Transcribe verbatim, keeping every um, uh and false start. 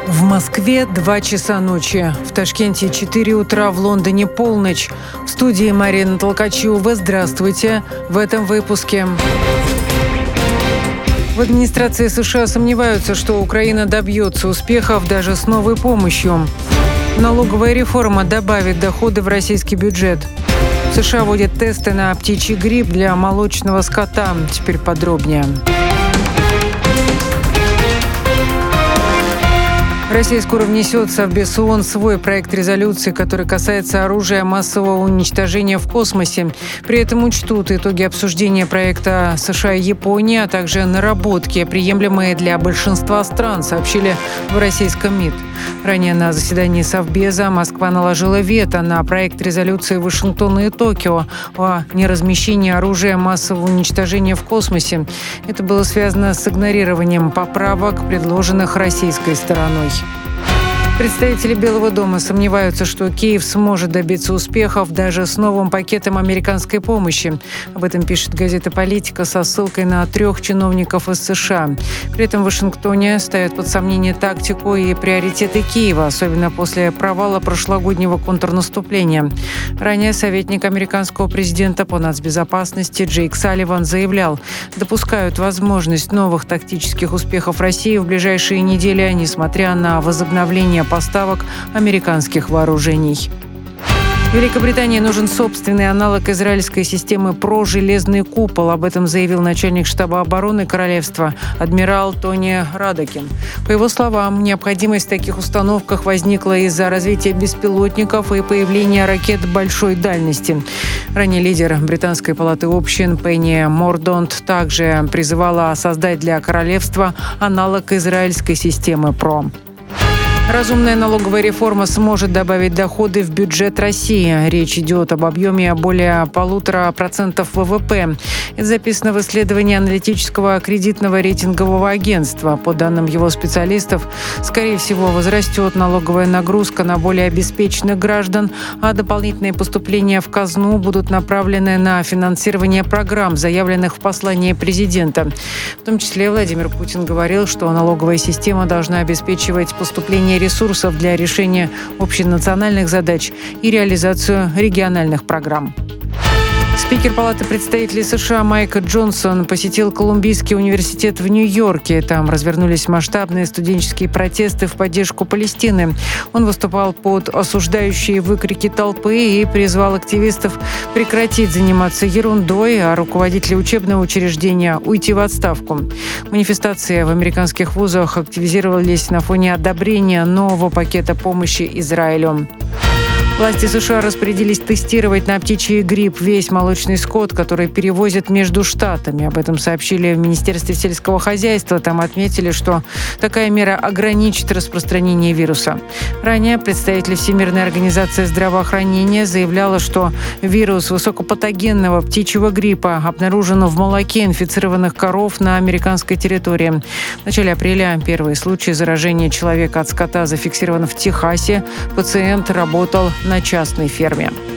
В Москве два часа ночи, в Ташкенте четыре утра, в Лондоне полночь. В студии Марина Толкачева. Здравствуйте. В этом выпуске. В администрации США сомневаются, что Украина добьется успехов даже с новой помощью. Налоговая реформа добавит доходы в российский бюджет. США вводят тесты на птичий грипп для молочного скота. Теперь подробнее. Россия скоро внесет в Совбез ООН свой проект резолюции, который касается оружия массового уничтожения в космосе. При этом учтут итоги обсуждения проекта США и Японии, а также наработки, приемлемые для большинства стран, сообщили в российском МИД. Ранее на заседании Совбеза Москва наложила вето на проект резолюции Вашингтона и Токио о неразмещении оружия массового уничтожения в космосе. Это было связано с игнорированием поправок, предложенных российской стороной. Представители Белого дома сомневаются, что Киев сможет добиться успехов даже с новым пакетом американской помощи. Об этом пишет газета «Политика» со ссылкой на трех чиновников из США. При этом в Вашингтоне ставят под сомнение тактику и приоритеты Киева, особенно после провала прошлогоднего контрнаступления. Ранее советник американского президента по нацбезопасности Джейк Салливан заявлял, допускают возможность новых тактических успехов России в ближайшие недели, несмотря на возобновление поставок американских вооружений. Великобритании нужен собственный аналог израильской системы ПРО «Железный купол». Об этом заявил начальник штаба обороны королевства адмирал Тони Радакин. По его словам, необходимость в таких установках возникла из-за развития беспилотников и появления ракет большой дальности. Ранее лидер Британской палаты общин Пенни Мордонт также призывала создать для королевства аналог израильской системы ПРО. Разумная налоговая реформа сможет добавить доходы в бюджет России. Речь идет об объеме более полутора процентов ВВП. Это записано в исследовании аналитического кредитного рейтингового агентства. По данным его специалистов, скорее всего, возрастет налоговая нагрузка на более обеспеченных граждан, а дополнительные поступления в казну будут направлены на финансирование программ, заявленных в послании президента. В том числе Владимир Путин говорил, что налоговая система должна обеспечивать поступление ресурсов для решения общенациональных задач и реализацию региональных программ. Спикер Палаты представителей США Майк Джонсон посетил Колумбийский университет в Нью-Йорке. Там развернулись масштабные студенческие протесты в поддержку Палестины. Он выступал под осуждающие выкрики толпы и призвал активистов прекратить заниматься ерундой, а руководители учебного учреждения уйти в отставку. Манифестации в американских вузах активизировались на фоне одобрения нового пакета помощи Израилю. Власти США распорядились тестировать на птичий грипп весь молочный скот, который перевозят между штатами. Об этом сообщили в Министерстве сельского хозяйства. Там отметили, что такая мера ограничит распространение вируса. Ранее представитель Всемирной организации здравоохранения заявляла, что вирус высокопатогенного птичьего гриппа обнаружен в молоке инфицированных коров на американской территории. В начале апреля первые случаи заражения человека от скота зафиксирован в Техасе. Пациент работал на частной ферме.